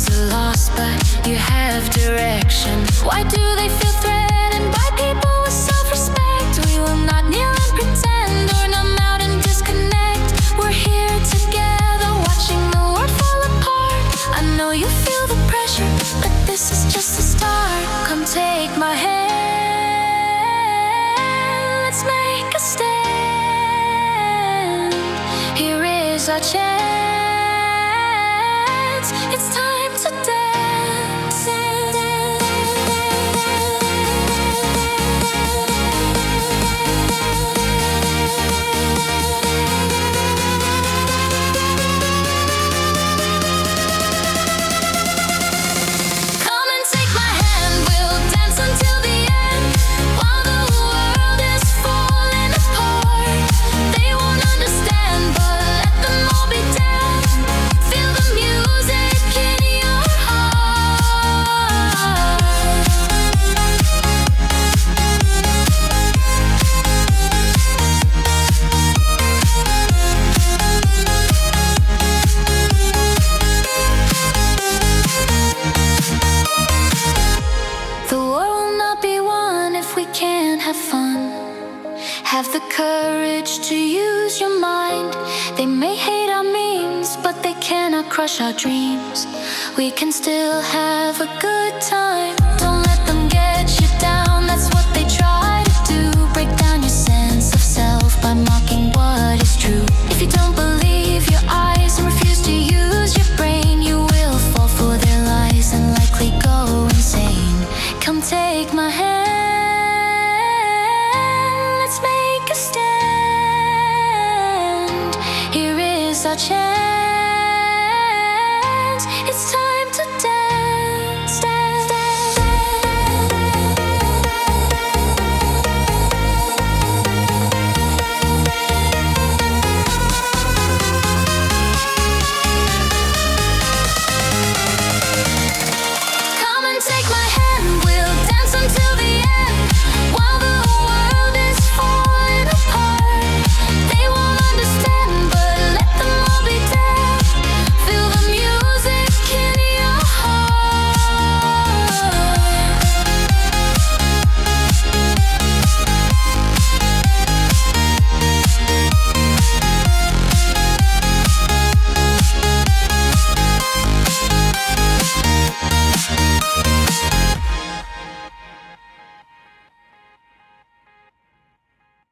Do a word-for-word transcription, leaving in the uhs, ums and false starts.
are lost, but you have direction. Why do they feel threatened by people with self-respect? We will not kneel and pretend or numb out and disconnect. We're here together, watching the world fall apart. I know you feel the pressure, but this is just the start. Come take my hand, let's make a stand. Here is our chance, it's time to dance. Come and take my hand, we'll dance until the end. While the world is falling apart, they won't understand, but let them all be damned. Feel the music in your heart. The war will not be won if we can't have fun. Have the courage to use your mind. They may hate our memes, but they cannot crush our dreams. We can still have a good time.